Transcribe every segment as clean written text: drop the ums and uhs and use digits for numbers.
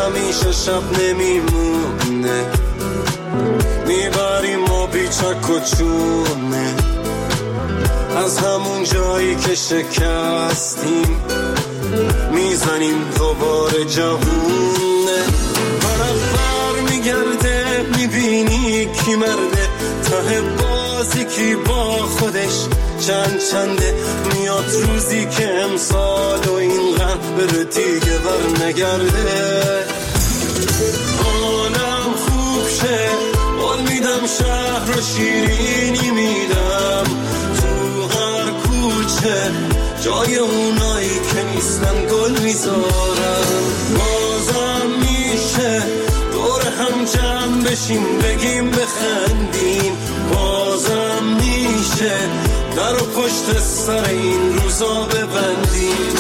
همیشه شب نمیمونه، میبریم ما بیچک و چونه، از همون جایی که شکستیم میزنیم دوباره جوونه. برابر میگرده میبینی کی مرده، ته بازی کی با خودش چنده. میاد روزی که امسال و اینقدر بره دیگه بر نگرده. حالم خوب شه قول میدم، شهر رو شیرینی میدم، تو هر کوچه جای اونایی که نیستن گل میذارم. بازم میشه دور هم جمع بشیم بگیم بخندیم، بازم میشه در و پشت سر این روزا ببندیم.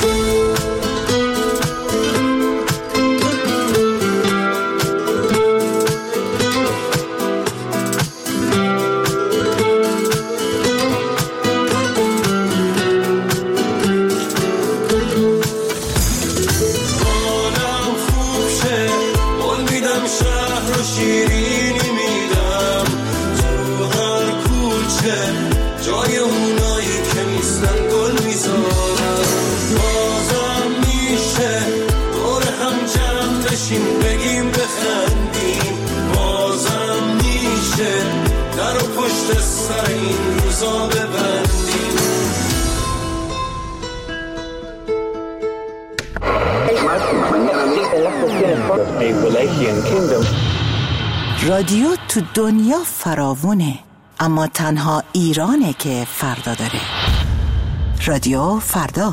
رادیو تو دنیا فراوونه، اما تنها ایرانه که فردا داره. رادیو فردا.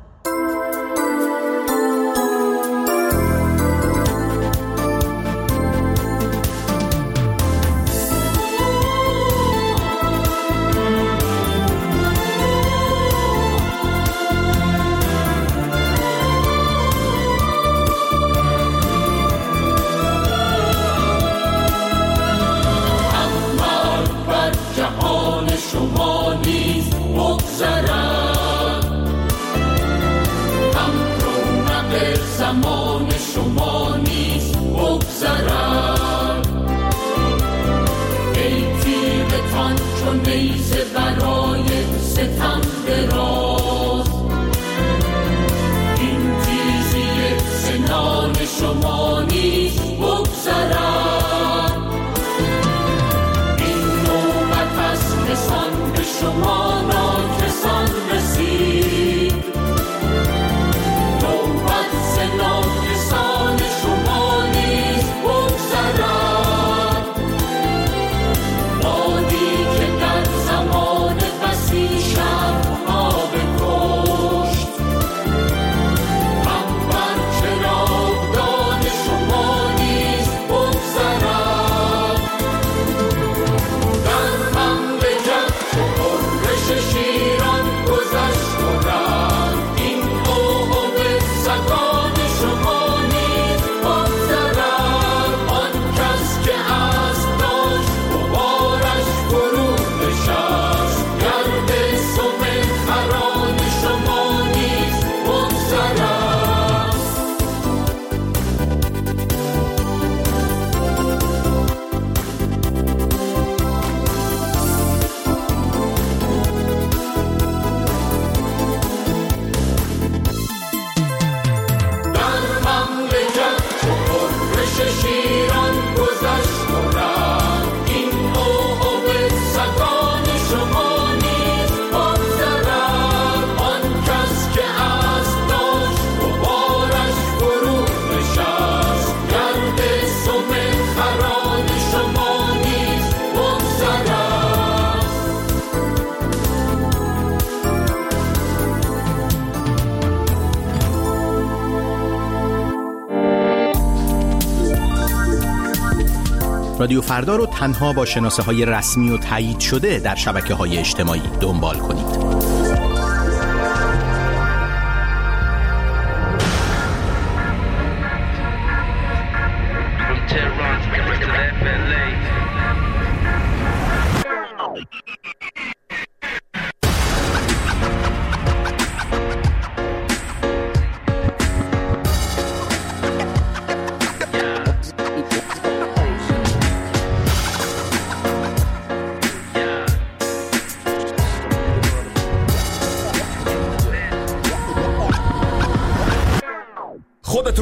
رادیو فردا رو تنها با شناسه های رسمی و تایید شده در شبکه های اجتماعی دنبال کنید.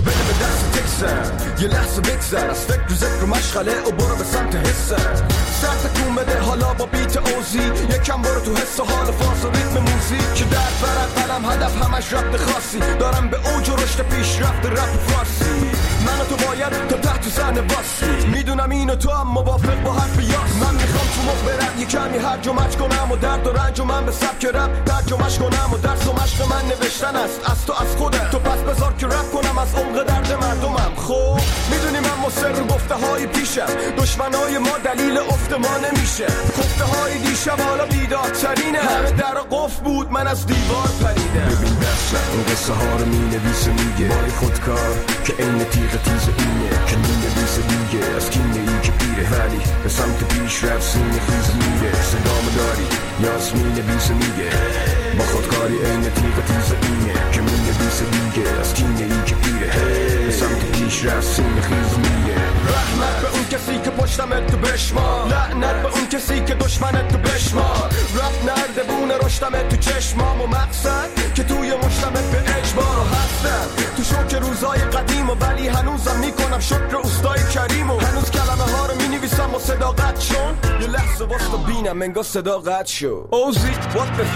تو بده به دست تکسم، یه لحظه بگذر از فکر و ذکر و مشغله و برو به سمت حسم. سر تکون بده حالا با بیت اوزی، یکم برو تو حس و حال فاز و ریتم موزیک که درد برد قلم هدف همش ربط خاصی دارم به اوج و رشد پیشرفت رپ فارسی. من و تو باید تا تحت زن واسی، میدونم اینو تو هم موافق با حرف یاس. من میخوام تو مخ برم یه کمی هرج و مرج کنم و درد و رنج و من به سبک رپ ترجمه‌اش کنم و درس و مشق من نوشتن است از تو از خودت. تو پس بذار که رپ کنم از عمق درد مردمم. خب میدونی من مصر رو گفته های پیشم، دشمنای ما دلیل افت ما نمیشه. گفته های دیشب حالا بیدارترینه، همه در قفل بود من از دیوار پریدم. ببین دستم این قصه ها رو مینویسه میگه بای خودکار که این تیغ تیز اینه که مینویسه دیگه از کینه ای که پیره ولی به سمت پیش رفت سینه خیز میره. صدامو داری یاس مینویسه میگه با خودکاری این تیغ تیز اینه که مینویسه دیگه از کینه ای که پیره به سمت پیش رفت سینه خیز میره. رحمت به اون کسی که پشتمت تو بشمار، لعنت به اون کسی که دشمنت تو بشمار. رفت نرده بونه رشتمت تو چشمام و مقصد که توی مشتمت به اجبار هستم. تو شوک روزای قدیم و ولی هنوزم میکنم شکر اوستای کریم و هنوز کلمه ها رو مینویسم و صداقت شون. یه لحظه واسه بینم انگار صداقت شو. اوزی what the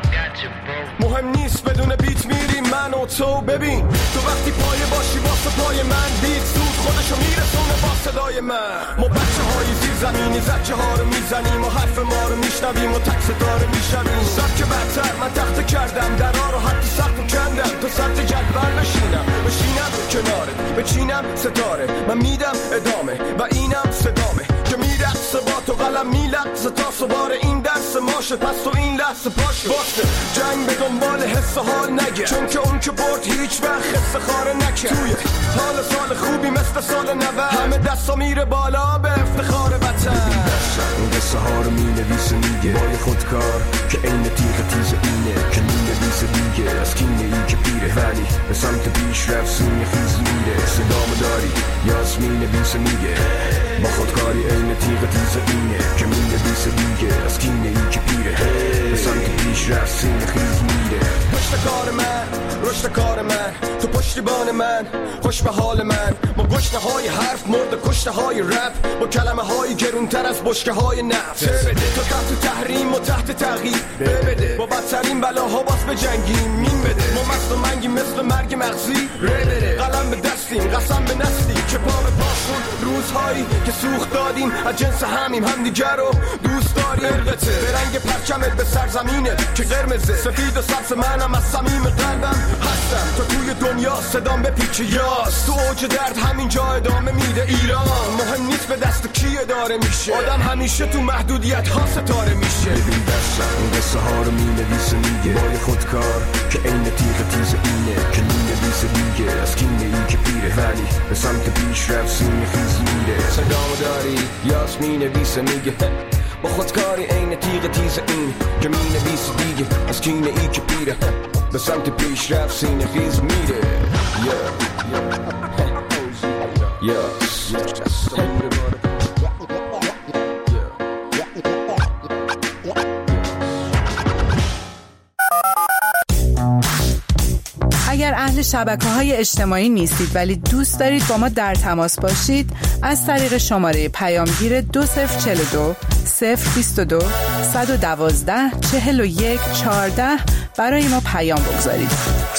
مهم نیست بدون بیت میریم من و تو. ببین تو وقتی پایه باشی واسه پای من بیت زود خودشو میرسونه با صدای من. ما بچه های زیر زمینی زچه ها رو میزنیم و حرف ما رو میشنویم و تک ستاره میشنویم. سبک برتر من تخت کردم درها رو حتی سخت و کندم تا سطح جدول بشینم کنارت بچینم ستاره من میدم ادامه و اینم صدامه که میرقصه با تو قلم میلقصه تا سوار این درس ماشه. پس تو این لحظه پاشه واسه جنگ به دنبال حس حال نگه، چون که اون که برد هیچ وقت حس خاره نکه. توی حال سال خوبی مثل سال 90 همه دستا میره بالا به افتخار وطن. این قصه ها رو مینویسه میگه بای خودکار که این تیغ تیز اینه که مینویسه دیگه از کینه ای که پیره ولی به سمت پیش رفت سینه خیز میره. صدامو داری یاس مینویسه میگه با خودکاری این تیغ تیز اینه که مینویسه دیگه از کینه ای که پیره به سمت پیش رفت سینه خیز میره. پشت کار من رشد کار من تو پشتیبان من خوش به حال من. با گشنه های حرف مرد کشته های رپ با کلمه های گرونتر از بشکه های نفت. تو تحت تحریم و تحت تغییر بده با بدترین بلاها باز به جنگیم مین بده. ما مست و منگی مثل مرگ مغزی بده قلم به دستیم قسم به نسلی که پا به پاشون روزهایی که سوخت دادیم از جنس هم دیگر رو دوست داریم. ارقته به رنگ پرچمت به سرزمینت که قرمزه سفید و سبز منم از صمیم قلبم هستم. تو توی دنیا صدام به پیچ یاس تو اوج درد همینجا ادامه میده. ایران مهم نیست به دست کی اداره میشه، آدم همیشه تو محدودیت ها ستاره میشه. ببین دستم این قصه ها رو مینویسه میگه بای خودکار که این تیغ تیز اینه که مینویسه دیگه از کینه ای که پیره ولی به سمت پیش رفت سینه خیز میره. صدامو داری یاس مینویسه میگه با خودکاری این تیغ تیز این که مینویسه دیگه از کینه ای که پیره به سمت پیش رفت سینه خیز میره. اگر اهل شبکه‌های اجتماعی نیستید ولی دوست دارید با ما در تماس باشید، از طریق شماره پیامگیر 2042 022 112 41 14 برای ما پیام بگذارید.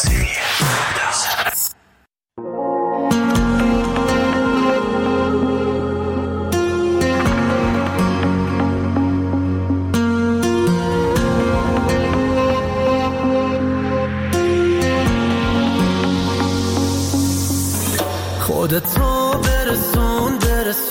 خودتو برسون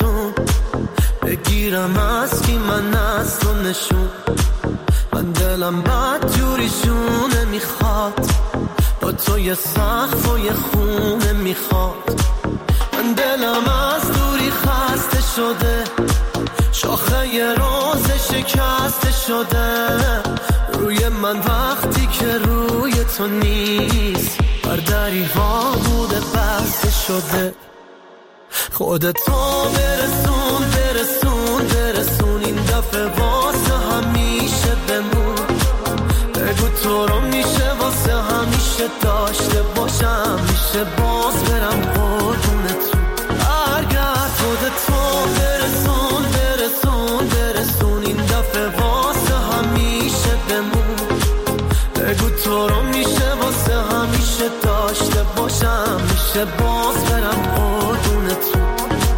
بگیرم از کی من از تو نشون. من دلم بد جوریشونه میخواد با تو یه سقف و یه خونه میخواد. من دلم از دوری خسته شده شاخه یه روز شکسته شده روی من وقتی که روی تو نیست بر دریها بوده بسته شده. خودتو برسون این دفعه واسه همیشه بمون. بگو تو رو میشه واسه همیشه داشته باشم میشه باز برم میشه باز برم قربونتون.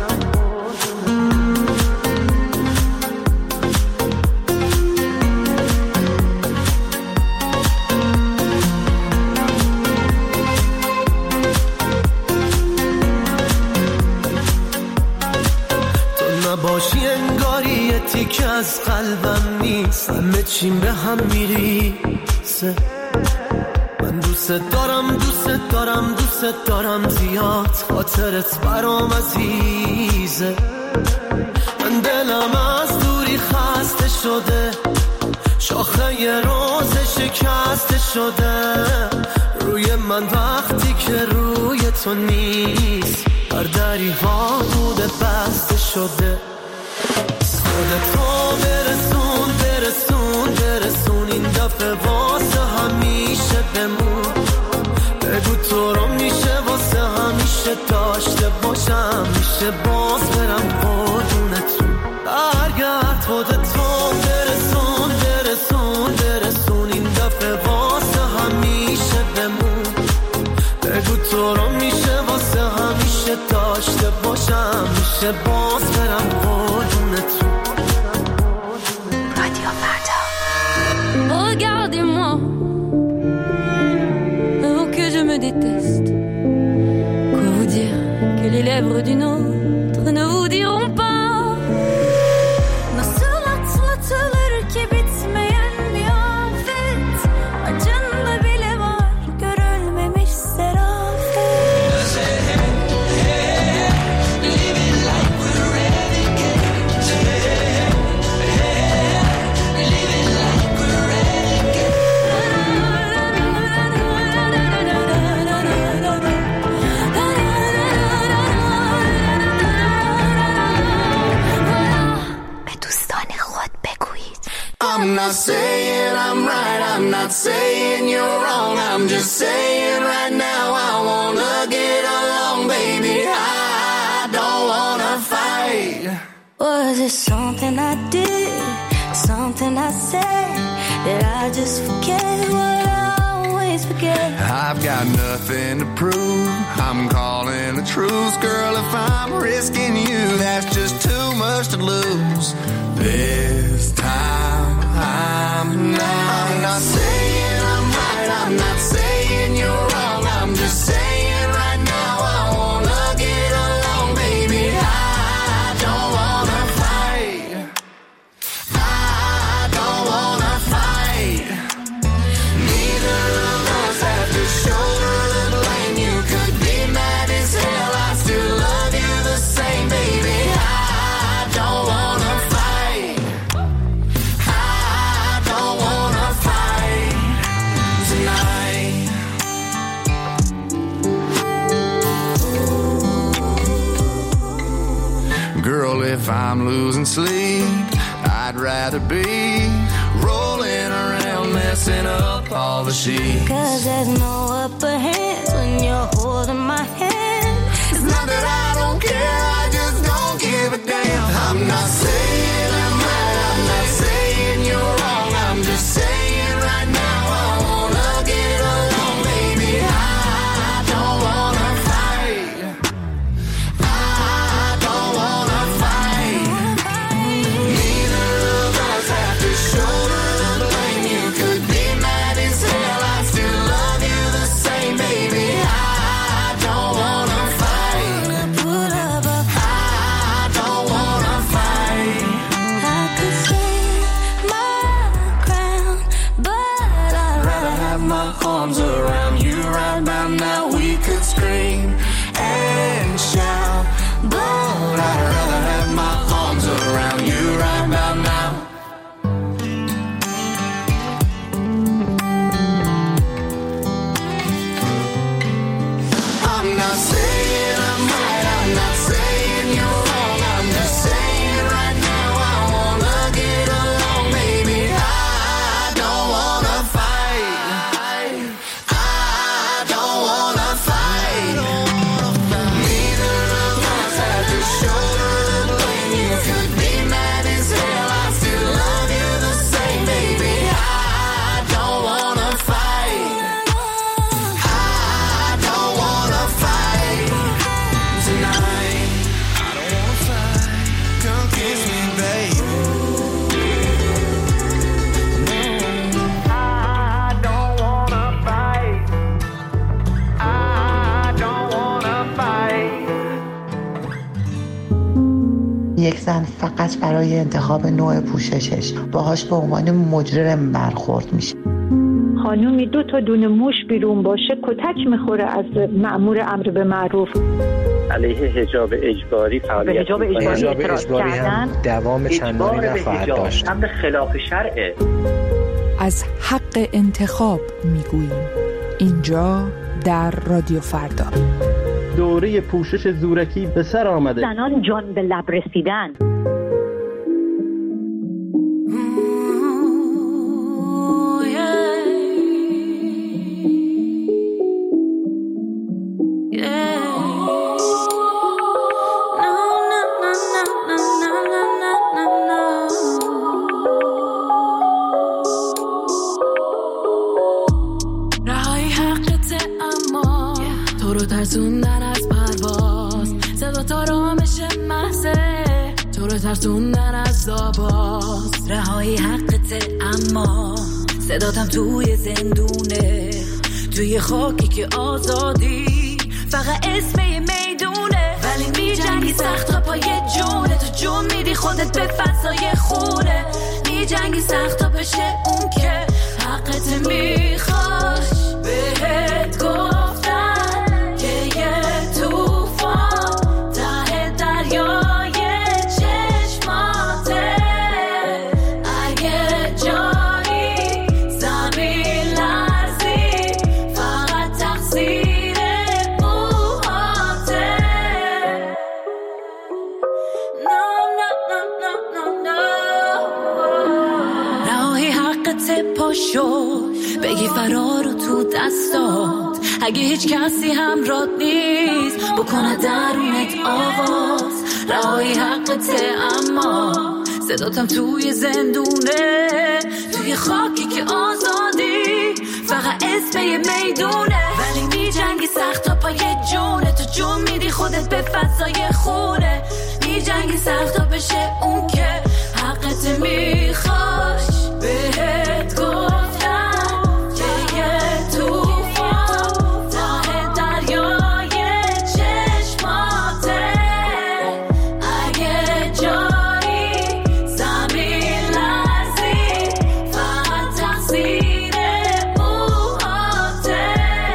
نباشی انگاری یه تیک از قلبم نیست، همه چیم به هم میریسه. من دوست دارم دوست دارم دوست دارم زیاد، خاطرت برام عزیزه. من دلم از دوری خسته شده، شاخه یه روز شکسته شده روی من وقتی که روی تو نیست. هر دری ها بوده بسته شده. خودتو برسون برسون برسون این دفعه واسه همیشه بمون. بگو تو رو میشه واسه همیشه داشته باشم، میشه باز برم قربونتون. برگرد خودتو برسون برسون برسون این دفعه واسه همیشه بمون. بگو تو رو میشه واسه همیشه داشته باشم، میشه باز برم قربونتون. رادیو فردا. Regardez-moi, oh que je me déteste. Quoi vous dire que les lèvres d'une autre ne vous diront pas. Nasıl atlatılır ki bitmeyen bir afet, acında bile var görülmemiş serafet. Living like we're renegades. Living like we're renegades. به دوستان خود بگویید. I'm not saying I'm right, I'm not saying you're wrong. I'm just saying right now I wanna get along, baby. I don't wanna fight. Was it something I did, something I said, that I just forget what I always forget? I've got nothing to prove, I'm calling the truth. Girl, if I'm risking you, that's just too much to lose. This time I'm not saying I'm right, I'm not saying you're wrong. I'm just saying right now I wanna get along, baby. I don't wanna fight. I don't wanna fight. Neither of us have to shoulder the blame. You could be mad as hell, I still love you the same, baby. I don't wanna fight. I don't wanna fight tonight. Girl, if I'm losing sleep, I'd rather be rolling around, messing up all the sheets. Cause there's no upper hands when you're holding my hand. It's not that I don't care, I just don't give a damn. I'm not saying I'm right, I'm not saying you're wrong. I'm just saying right now I wanna get along, baby. I don't wanna fight. I don't wanna fight. Neither of us have to shoulder the blame. You could be mad as hell, I still love you the same, baby. I don't wanna fight. Put up a I don't wanna fight. I could stand my ground, but I'd rather Have my arms around you right about now. We could scream and shout, but I'd rather have my arms around you right about now. I'm not saying I'm right, I'm not saying you're wrong. I'm just saying right now I wanna get along, baby. I don't wanna fight. I don't wanna fight. Neither یک زن فقط برای انتخاب نوع پوششش باهاش به عنوان مجرم برخورد میشه. خانومی 2 تا دونه موش بیرون باشه کتک میخوره از مأمور امر به معروف. علیه حجاب اجباری فعالیت حجاب اجباری هم دوام چندانی نخواهد داشت. امر خلاف شرعه. از حق انتخاب میگوییم اینجا در رادیو فردا. دوره پوشش زورکی به سر آمده. زنان جان به لب رسیدن. ترسوندن از پرواز، صدا تا رامش محضه تو رو ترسوندن از آواز. رهایی حقته اما صداتم توی زندونه، توی خاکی که آزادی فقط اسم یه میدونه. ولی می جنگی سخت تا پای جونه، تو جون میدی خودت به فضای خونه. می جنگی سخت تا بشه اون که حقت میخواش. بهت گفتن که یه توفان ته دریای چشماته. اگه جایی زمین لرزی فقط تقصیر موهاته. رهایی حقت پاشو بگی فرار رو تو دستات. اگه هیچ کسی همراهت نیست بکنه درونت آواز. رهایی حقته اما صداتم توی زندونه، توی خاکی که آزادی فقط اسم یه میدونه. ولی می جنگی سخت تا پای جونه، تو جون میدی خودت به فضای خونه. می جنگی سخت تا بشه اون که حقت میخواش. بهت گفتم که یه توفان ته دریای چشماته. اگه جایی زمین لرزی فقط تقصیر موهاته.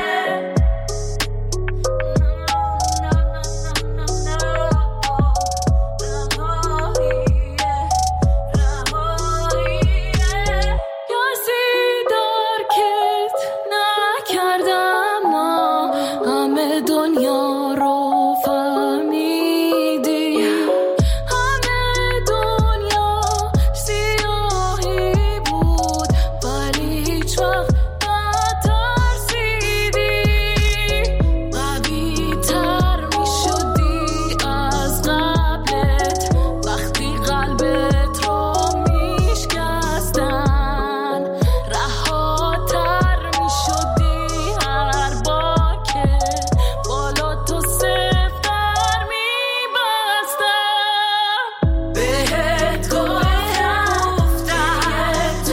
دنیا رو فهمیدی، همه دنیا سیاهی بود ولی هیچ وقت نترسیدی. قوی تر می شدی از قبلت وقتی قلبت رو می شکستن. رهاتر می شدی هر بار که بالا تو سفتر می بستم. بهت گفتم که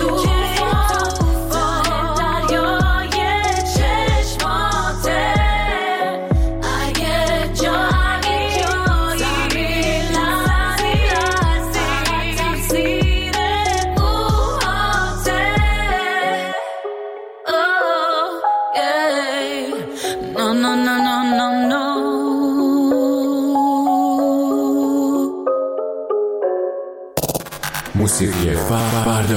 توفان دریای چشماته. اگه جایی زمین لرزی تقصیر موهاته. Oh, yeah. No, no, no, no, no, no. موسیقی فردا.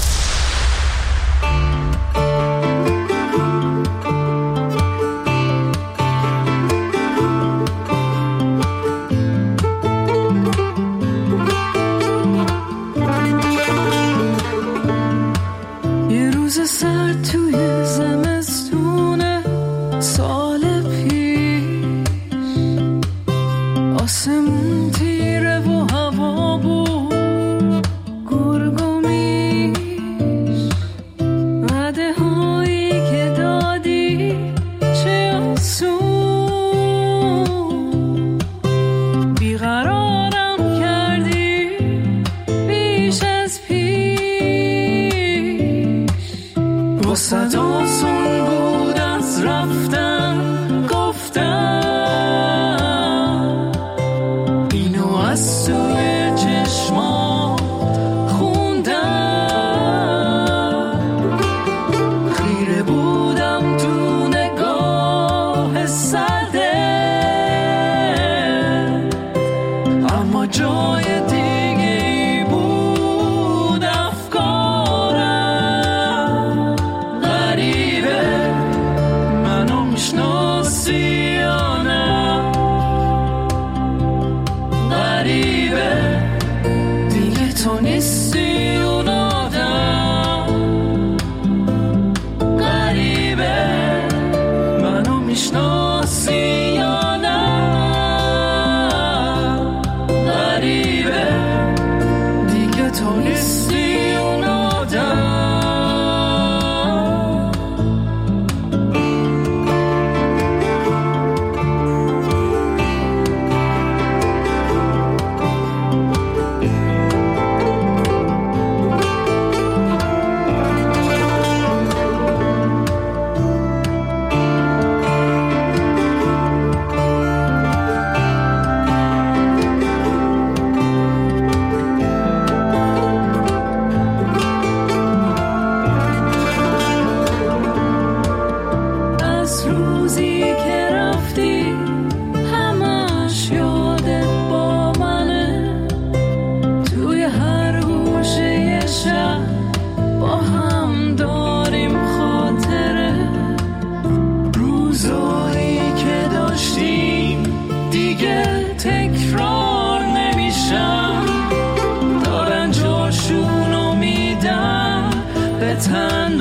یه روز سرد توی زمستونه سال پیش، آسمون تیره و هوا بود گرگ و میش. وعده هایی که دادی چه آسون، بیقرارم کردی بیش از پیش. وسط آسون بود از رفتن گفتم این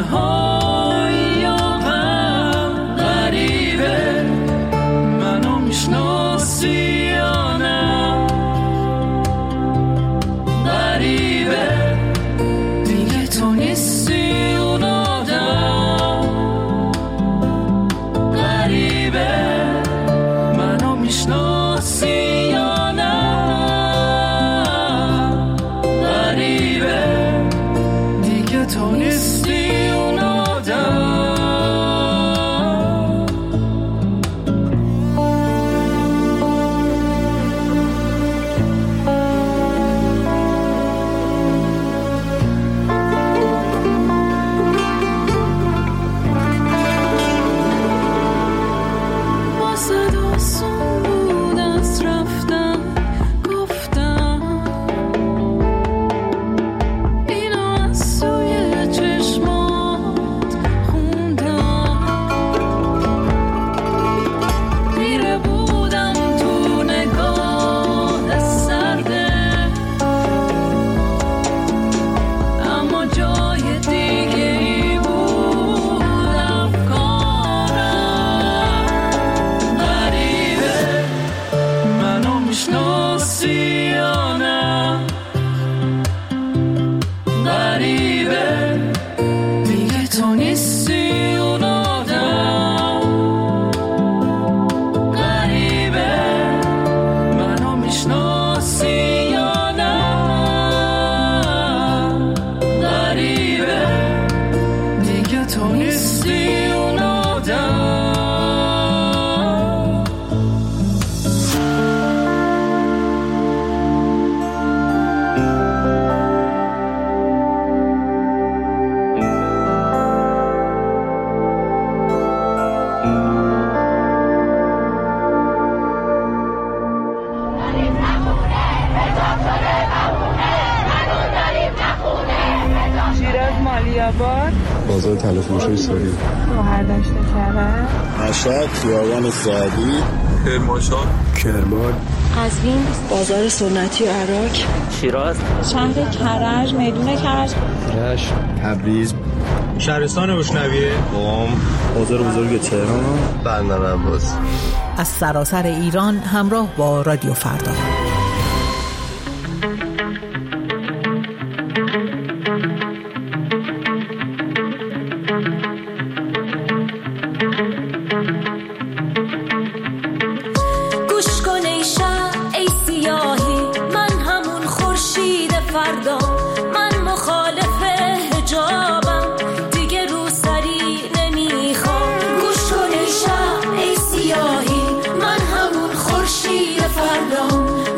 تنهایی یا غم غریبه منو میشناسی یا نه غریبه دیگه تو نیستی اون آدم غریبه منو میشناسی یا نه غریبه دیگه تو نیستی اون آدم واسه دوستون بود از رفتن گفتم اینو از توی چشمات خوندم میره بودم تو نگاه سرده اما جای دیگه ای بود افکارم غریبه منو میشناسی یا نه غریبه دیگه تو نیستی اون آدم غریبه منو میشناسی یا نه غریبه دیگه تو نیستی اون آدم شیراز مالیاباد بازار طلا فروشی ساری گوهردشت کرد مشهد خیابان سعدی کرمانشاه کرمان قزوین بازار سنتی عراق شیراز شهر کرج میدون کرج رشت تبریز شهرستان بشنویه قم بازار بزرگ تهران بندر عباس از سراسر ایران همراه با رادیو فردا. گوش کن ای شب ای سیاهی من همون خورشید فردا من مخالف حجابم دیگه رو سری نمیخوام گوش کن ای شب ای سیاهی من همون خورشید فردا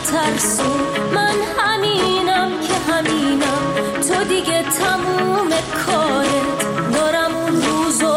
نترسو من همینم که همینم تو دیگه تموم کارت دارم اون روزو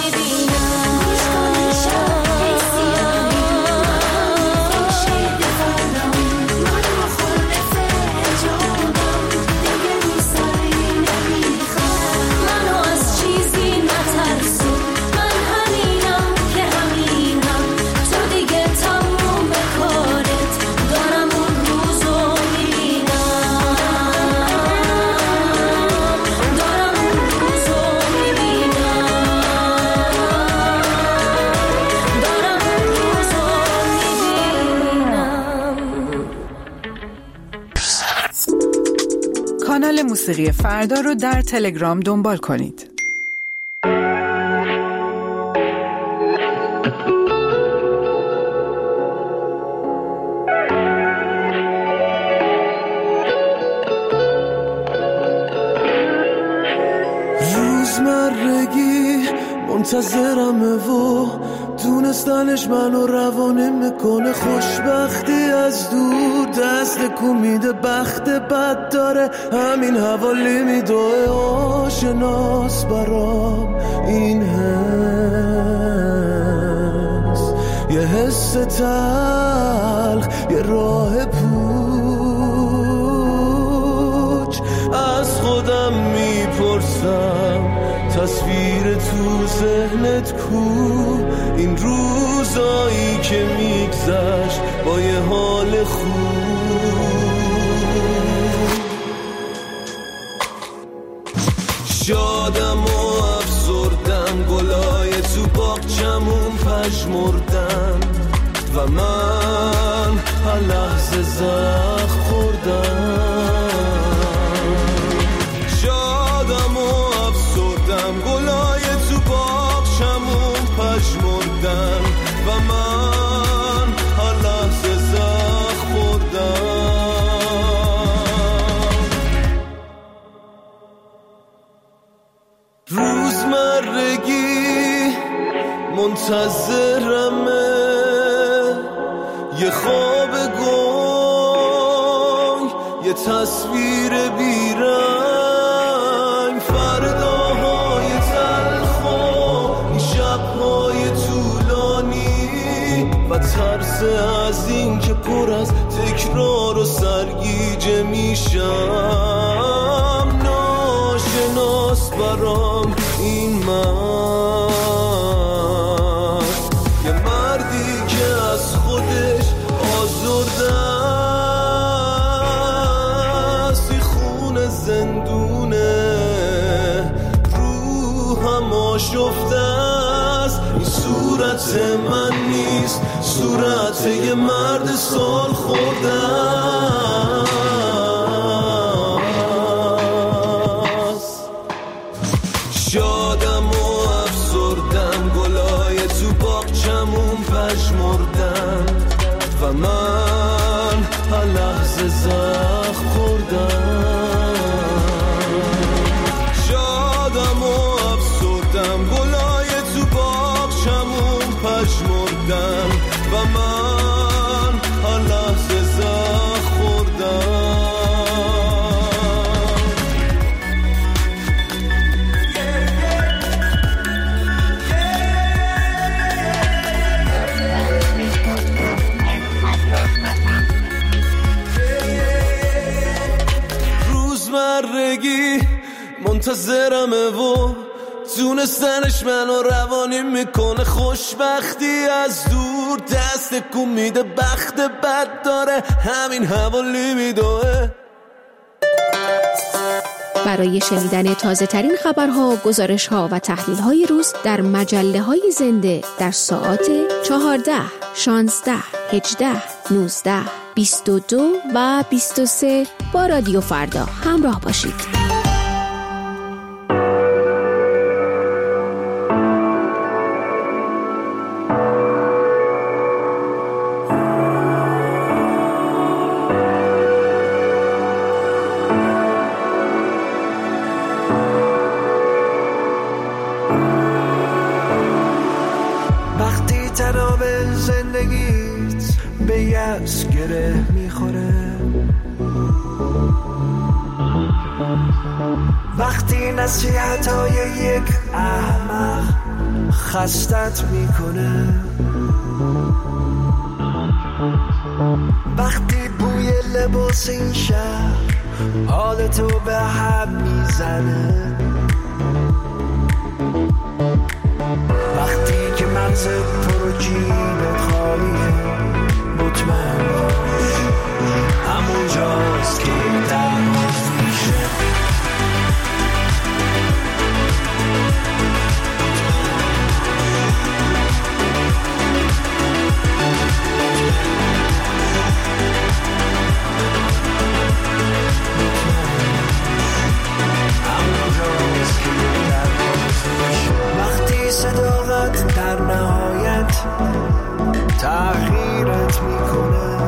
کانال موسیقی فردا رو در تلگرام دنبال کنید. روزمرگی منتظرمه و دونستنش منو روانه میکنه خوشبختی از دور دست میده بخت بد داره همین حوالی میدوه آشناس برام این حس یه حس تلخ یه راه پوچ از خودم میپرسم تصویر تو ذهنت کو این روزایی که میگذشت با یه حال خوب شادم و افسردم گلای تو باغچمون پژمردن و من هر لحظه زخم خوردم شادم و افسردم گلای تو باغچمون پژمردن و من هر لحظه زخم خوردم روزمرگی منتظرمه یه خواب گنگ یه تصویر بیرنگ فرداهای تلخ و این شبهای طولانی و ترس از این که پر از تکرار و سرگیجه میشم ناشناس برام این من یه مردی که از خودش آزرده است این خون زندونه روحم آشفته است این صورت من نیست صورت یه مرد سال خورده است شادم و افسردم گلای تو باغچمون پژمردن و من هر لحظه زخم خوردم شادم و افسردم گلای تو باغچمون پژمردن و من هر لحظه زخم خوردم روزمرگی منتظرمه و دونستنش منو روانی میکنه خوشبختی از دور دست کن میده بخت بد داره همین حوالی میدوه برای شنیدن تازه ترین خبرها، گزارش ها و تحلیل های روز در مجله های زنده در ساعات 14, 16, 18, 19, 22 و 23 با رادیو فردا همراه باشید. به یأس گره میخوره. وقتی نصیحت‌های یک احمق خستت میکنه، وقتی بوی لباس این شهر حالتو به هم میزنه، وقتی که مغزت پر و جیبت خالیه، مطمئن باش همونجاست که تنهاش میشه. وقتی صداقت در نهایت تغییرت میکنه،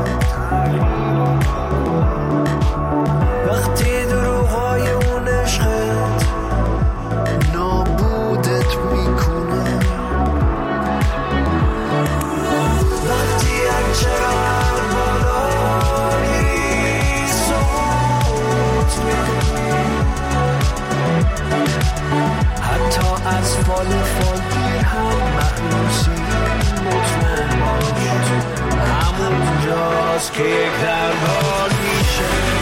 وقتی دروغ‌های اون عشقت نابودت میکنه، وقتی هرچقدر بالا میری صوت میکنی، حتی از فال فالگیر هم مخلوصی، مطمئن باش همونجاست که یک دربار میشه.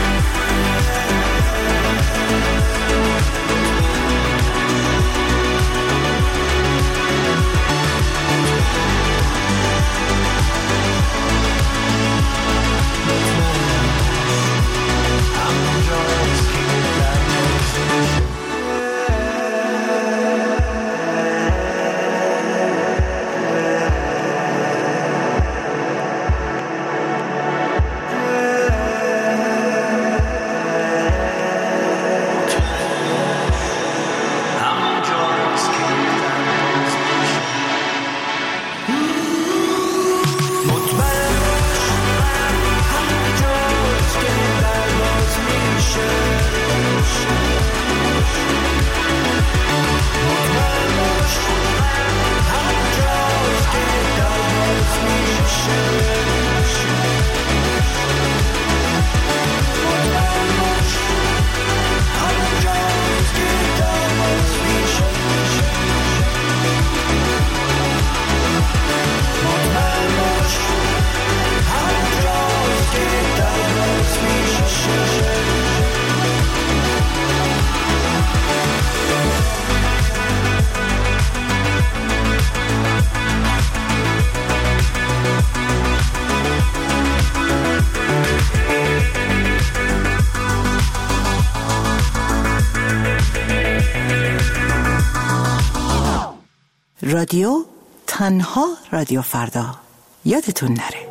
رادیو تنها رادیو فردا، یادتون نره.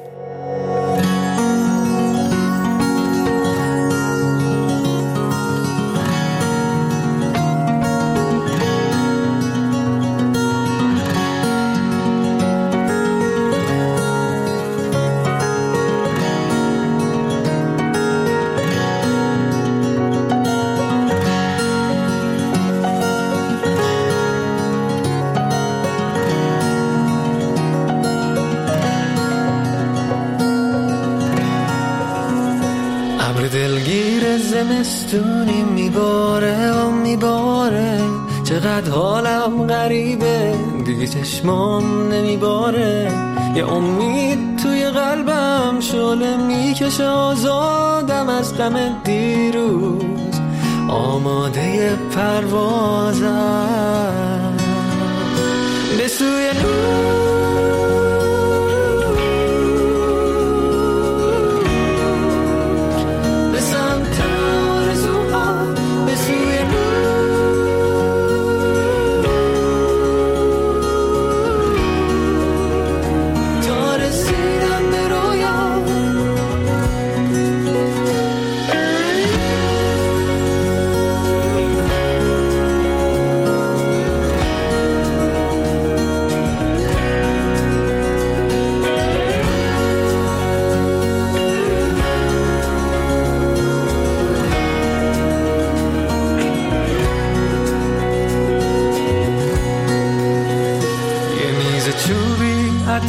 دلگیر زمستونی میباره و میباره، چقدر حالم غریبه دیگه چشمام نمیباره، یه امید توی قلبم شعله میکشه آزادم از غم دیروز، آماده پروازم به سوی نور،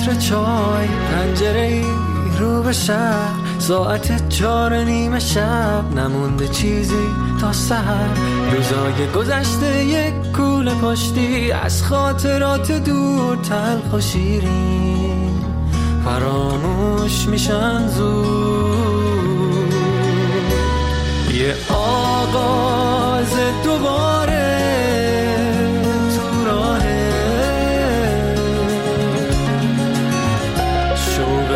عطر چای، پنجره رو به شهر، ساعت 4:30 شب، نمونده چیزی تا سحر. روزای گذشته یک کوله پشتی، از خاطرات دور تلخ و شیرین فراموش میشن زود. یه آغاز دوباره تو راهه، شوق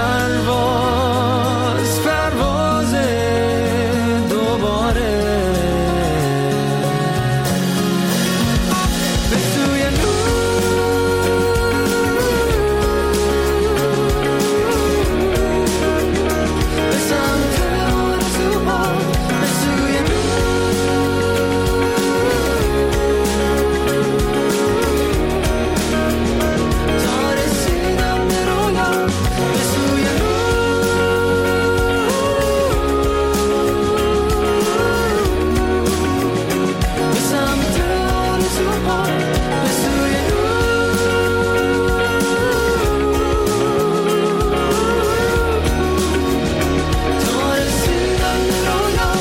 پرواز دوباره به سوی به سمت آرزوها، به سوی تا رسیدم به رویا، به سوی به سمت آرزوها، به سوی تا رسیدم به رویا.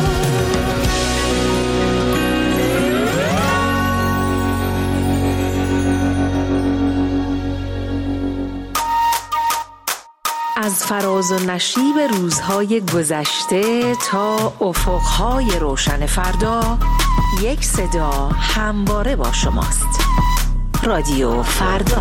از فراز و نشیب روزهای گذشته تا افقهای روشن فردا، یک صدا همواره با شماست. رادیو فردا.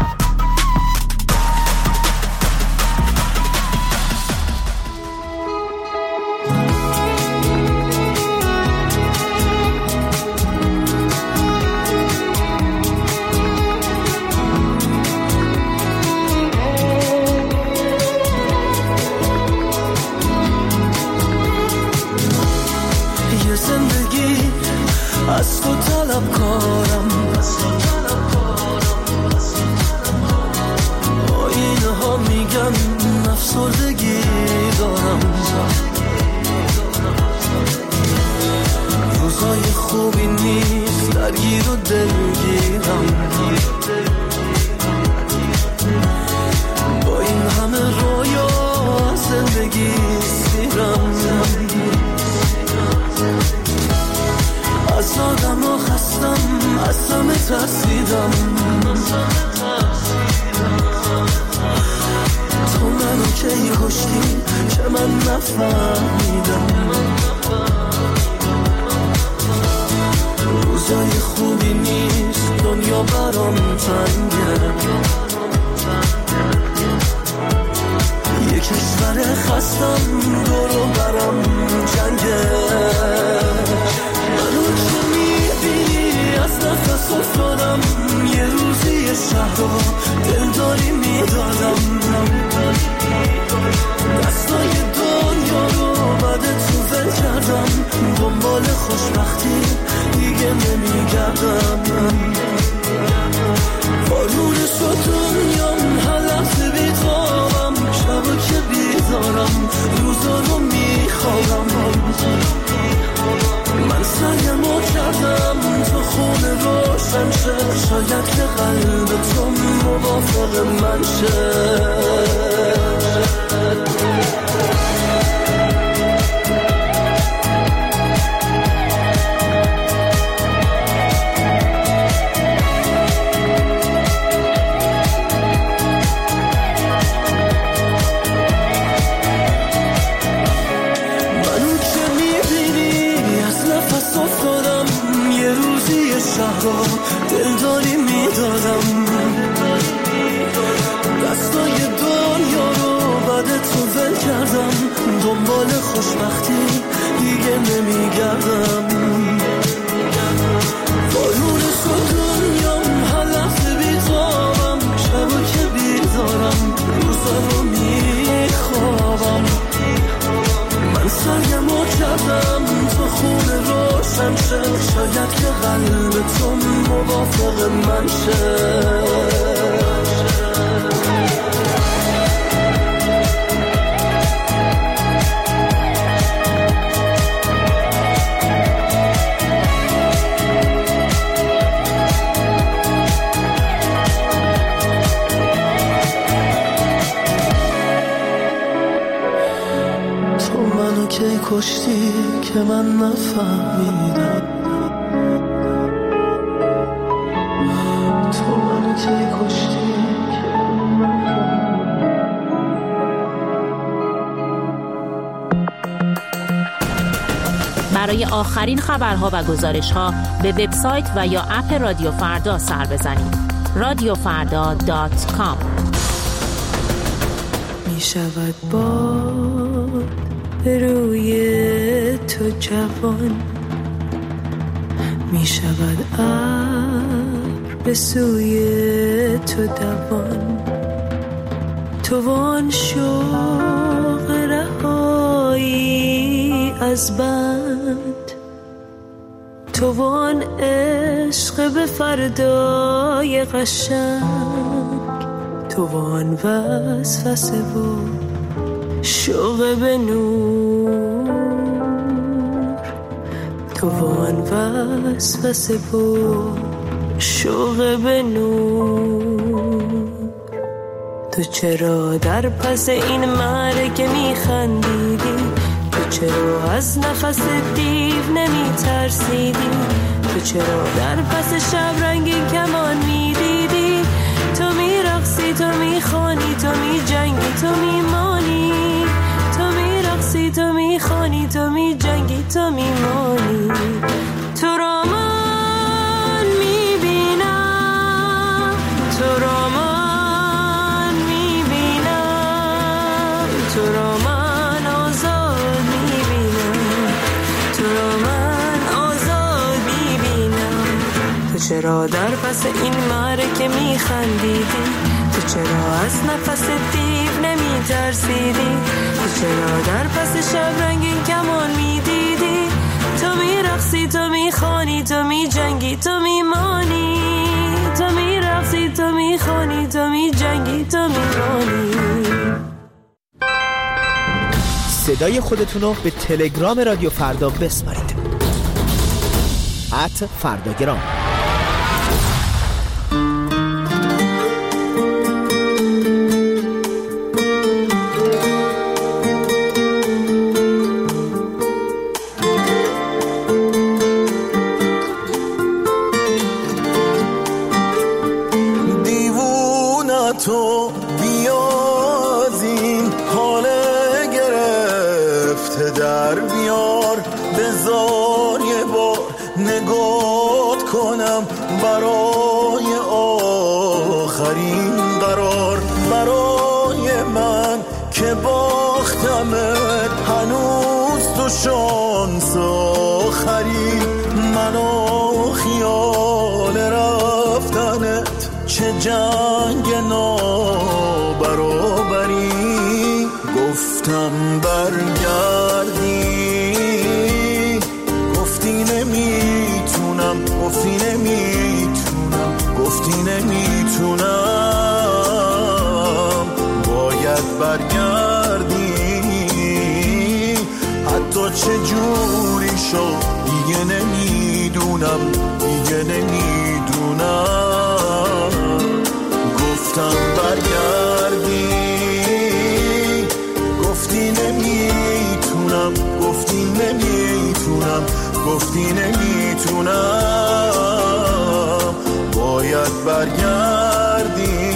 یه زندگی از تو طلب کارم، آینه ها میگن افسردگی دارم، روزای خوبی نیست، درگیر و دلگیرم، با این همه رویا زندگی سیرم، از آدم ها خستم، از همه ترسیدم، تو منو کی کشتی که من نفهمیدم، روزای خوبی نیست، دنیا برام تنگه، یه کشور خستم دورو برام جنگه، منو که میبینی از نفس افتادم، یه روزی شهر رو دلداری میدادم، دستای دنیا رو بعد تو ول کردم، دنبال خوشبختی دیگه نمیگردم، بارون شد دنیام، هر لحظه بیتابم، شبا که بیدارم، روزا رو میخوابم، من سعیمو کردم تو خونه روشن شه، شاید که قلب تو موافق من شه. دلداری میدادم، دستای دنیا رو بعد تو ول کردم، دنبال خوشبختی دیگه نمیگردم، بارون شد دنیام، هر لحظه بیتابم، شبا که بیدارم، روزا رو میخوابم، من سعیمو کردم تو خونه روشن شه، شاید که قلب تو موافق من شه. کی کشتی که من نفهمیدم، تو منو کی کشتی. برای آخرین خبرها و گزارش‌ها به وبسایت و یا اپ رادیو فردا سر بزنید. radiofarda.com. می شود باد روی تو جوان، می شود ابر به سوی تو دوان، تو وان شوق رهایی از بند، تو وان عشق به فردای قشنگ، تو وان وسوسه و شوق به نور، تو وان وسوسه و شوق به نور. تو چرا در پس این مرگ میخندیدی؟ تو چرا از نفس دیو نمی ترسیدی؟ تو چرا در پس شب رنگین کمان میدیدی؟ تو میرقصی، تو میخوانی، تو میجنگی، تو میمانی، تو میرقصی، تو میخوانی، تو میجنگی، تو میمانی. تو را من میبینم، تو را من میبینم، تو را من آزاد میبینم، تو را من آزاد میبینم. تو چرا در پس این مرگ میخندیدی؟ تو چرا از نفس دیو نمی ترسیدی؟ تو چرا در پس شب رنگین کمان میدیدی؟ تو میرقصی، تو میخوانی، تو میجنگی، تو میمانی، تو میرقصی، تو میخوانی، تو میجنگی، تو میمانی. صدای خودتونو به تلگرام رادیو فردا بسپارید. @فرداگرام. تو بیاز این حال گرفته در بیار، بذار یه بار نگات کنم برای آخرین قرار، برای من که باختمت هنوز تو شانس آخری، منو خیال رفتنت چه جنگ نابرابری، گفتم برگردی گفتی نمیتونم، گفتی نمیتونم، گفتی نمیتونم، باید برگردی حتی چه جوری شد دیگه نمیدونم، دیگه نمیدونم، گفتم برگردی گفتی نمیتونم، گفتی نمیتونم، گفتی نمیتونم، باید برگردی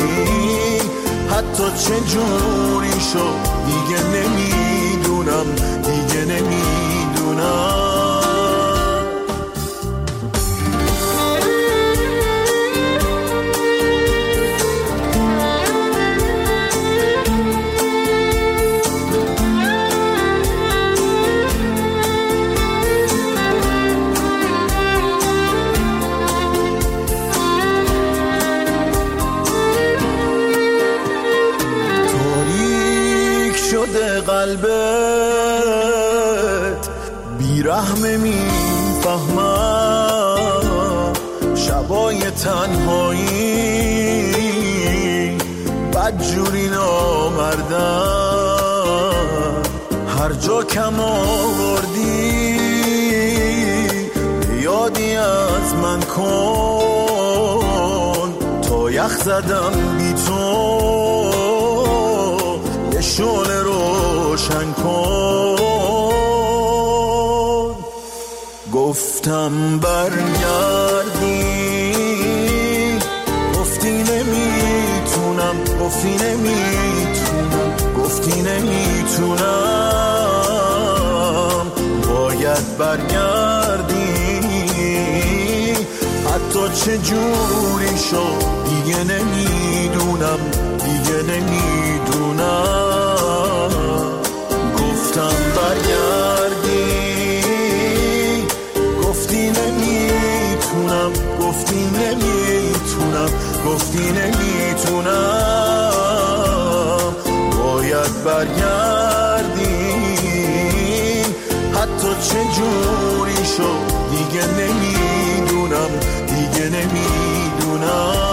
حتی چه جوری شد دیگه نمیدونم، دیگه نمیدونم. قلبت بیرحم میفهمم، شبای تنهایی بدجوری نامردم، هر جا کم آوردی یادی از من کن، تا یخ زدم بی تو یه شعله روشن کن، گفتم برگردی، گفتی نمیتونم، گفتی نمیتونم، گفتی نمیتونم، باید برگردی، حتی چه جوری شد دیگه نمیدونم، دیگه نمیدونم. گفتم برگردی، گفتی نمیتونم، گفتی نمیتونم، گفتی نمیتونم، باید برگردی، حتی چه جوری شد دیگه نمیدونم، دیگه نمیدونم.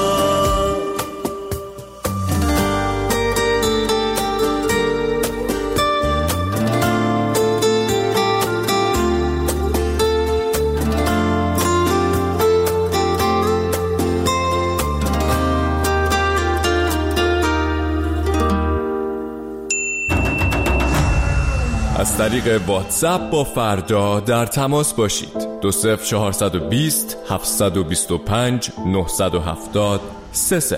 از طریق واتساپ با فردا در تماس باشید. 20420 725 970 30.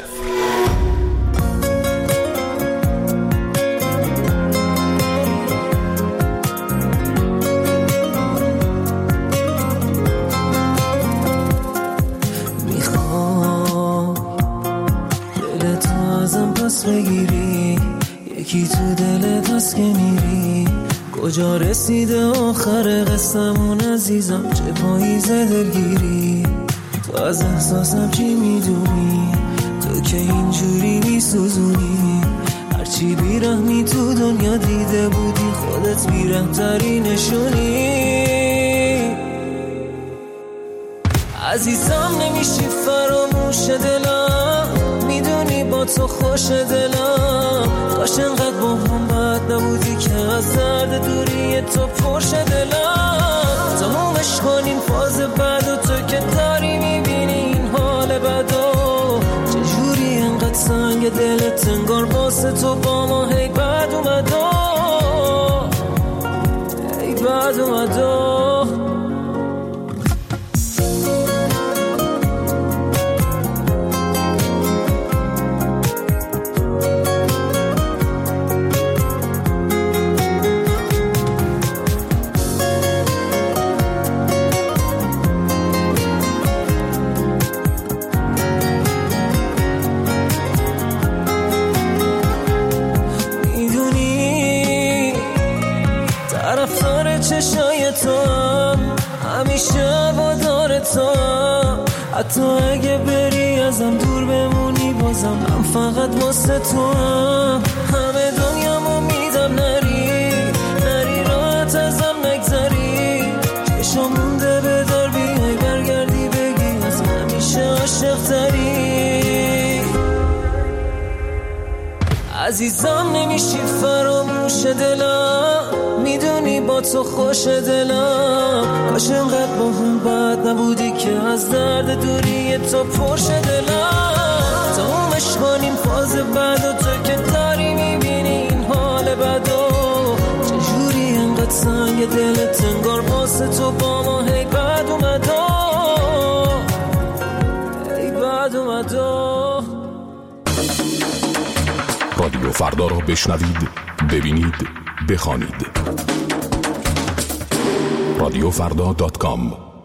میخوام دلت ازم پس بگیری، یکی تو دلت هست که میری. کجا رسیده آخر قصه‌مون عزیزم، چه پاییز دلگیری. تو از احساسم چی میدونی، تو که اینجوری میسوزونی. هرچی بیرحمی تو دنیا دیده بودی، خودت بیرحم‌تری نشونی. عزیزم نمیشی فراموش دلم، میدونی با تو خوش دلم. کاش انقدر با هم بد نبودی که از درد دوری تو پرش دلم. تمومش کنیم فاز بعد و تو که داری میبینی این حال بدو. چجوری انقدر سنگ دلت انگار واسه تو با ما هی بد اومدو، هی بد اومدو. چشای تو هم همیشه وادار تو هم، حتی اگه بری ازم دور بمونی بازم من فقط واسه تو هم. همه دنیامو میدم نری، نری راحت ازم نگذری. چشم مونده به در بیای برگردی بگی از همیشه عاشق تری. عزیزم نمیشی فراموش دلم، میدونی با تو خوش دلم. کاش انقدر با هم بد نبودی که از درد دوری تو پرش دلم. تمومش کنیم فاز بعد و تو که داری میبینی این حال بدو. چجوری انقدر سنگ دلت انگار واسه تو با ما هی بد اومدو، هی بد اومدو. رادیو فردا رو بشنوید، ببینید، بخوانید. radiofrda.com.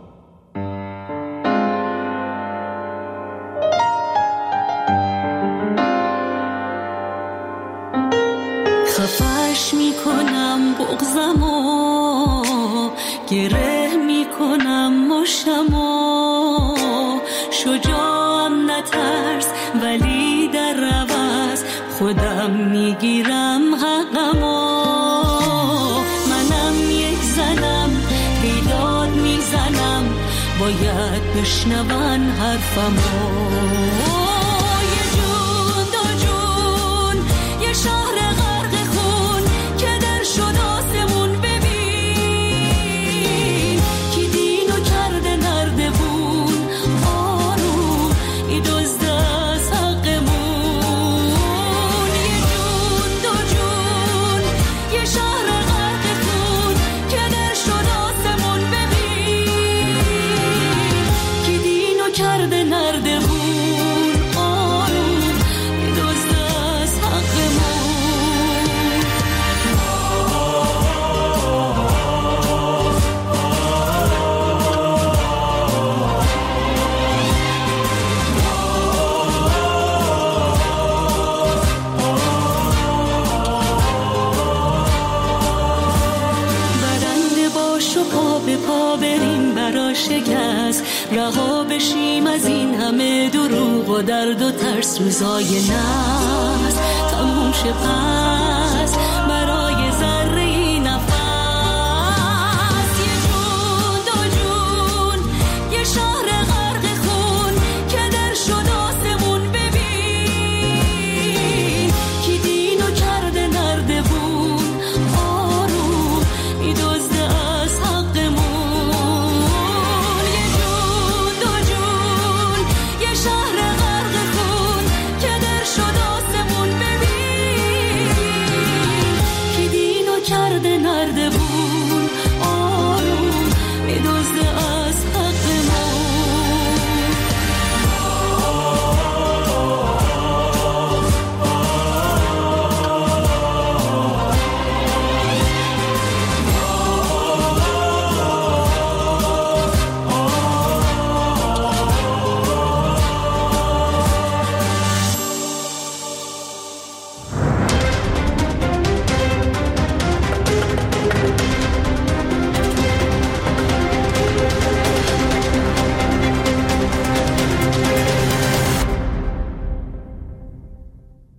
خفش میکنم بغضمو، گره میکنم مشتمو. شجاعم نترس ولی در عوض خودم میگیرم حقمو. منم یک زنم بیداد میزنم، باید بشنون حرفمو. یه جون دو جون، یه شهر غرق خون که در شد آسمون. ببین کی دینو کرده نردبون، آروم ای دزد از حقمون. یه جون دو جون، یه شهر غرق خون که در شد آسمون. ببین شکست، رها بشیم از این همه دروغ و درد و ترس. روزای ناز تموم شه